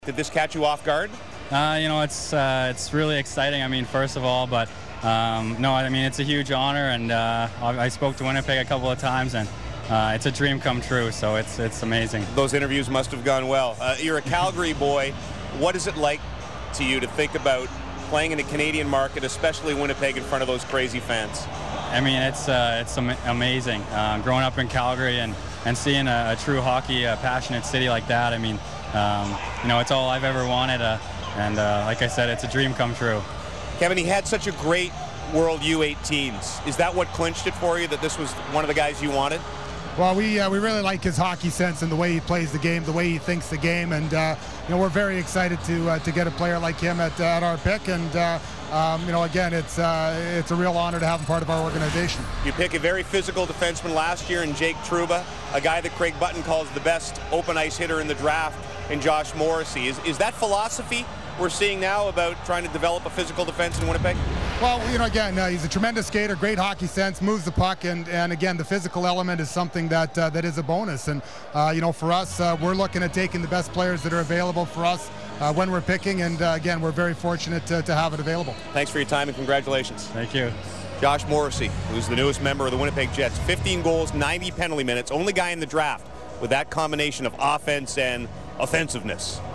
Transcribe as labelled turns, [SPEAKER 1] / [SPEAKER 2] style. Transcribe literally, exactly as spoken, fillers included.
[SPEAKER 1] Did this catch you off guard?
[SPEAKER 2] Uh, you know, it's uh, it's really exciting. I mean, first of all, but um, no, I mean, it's a huge honor, and uh, I spoke to Winnipeg a couple of times, and uh, it's a dream come true. So it's it's amazing.
[SPEAKER 1] Those interviews must have gone well. Uh, you're a Calgary boy. What is it like to you to think about playing in a Canadian market, especially Winnipeg, in front of those crazy fans?
[SPEAKER 2] I mean, it's uh, it's am amazing. Uh, growing up in Calgary and and seeing a, a true hockey uh, passionate city like that. I mean, um, you know, it's all I've ever wanted. Uh, And uh, like I said, it's a dream come true.
[SPEAKER 1] Kevin, he had such a great World U eighteens. Is that what clinched it for you, that this was one of the guys you wanted?
[SPEAKER 3] Well, we uh, we really like his hockey sense and the way he plays the game, the way he thinks the game, and uh, you know, we're very excited to uh, to get a player like him at, uh, at our pick. And uh, um, you know, again, it's uh, it's a real honor to have him part of our organization.
[SPEAKER 1] You pick a very physical defenseman last year in Jake Trouba, a guy that Craig Button calls the best open ice hitter in the draft, in Josh Morrissey. Is is that philosophy we're seeing now about trying to develop a physical defense in Winnipeg?
[SPEAKER 3] Well, you know, again, uh, he's a tremendous skater, great hockey sense, moves the puck, and, and again, the physical element is something that uh, that is a bonus. And, uh, you know, for us, uh, we're looking at taking the best players that are available for us uh, when we're picking, and, uh, again, we're very fortunate to, to have it available.
[SPEAKER 1] Thanks for your time, and congratulations.
[SPEAKER 2] Thank you.
[SPEAKER 1] Josh Morrissey, who's the newest member of the Winnipeg Jets, fifteen goals, ninety penalty minutes, only guy in the draft with that combination of offense and offensiveness.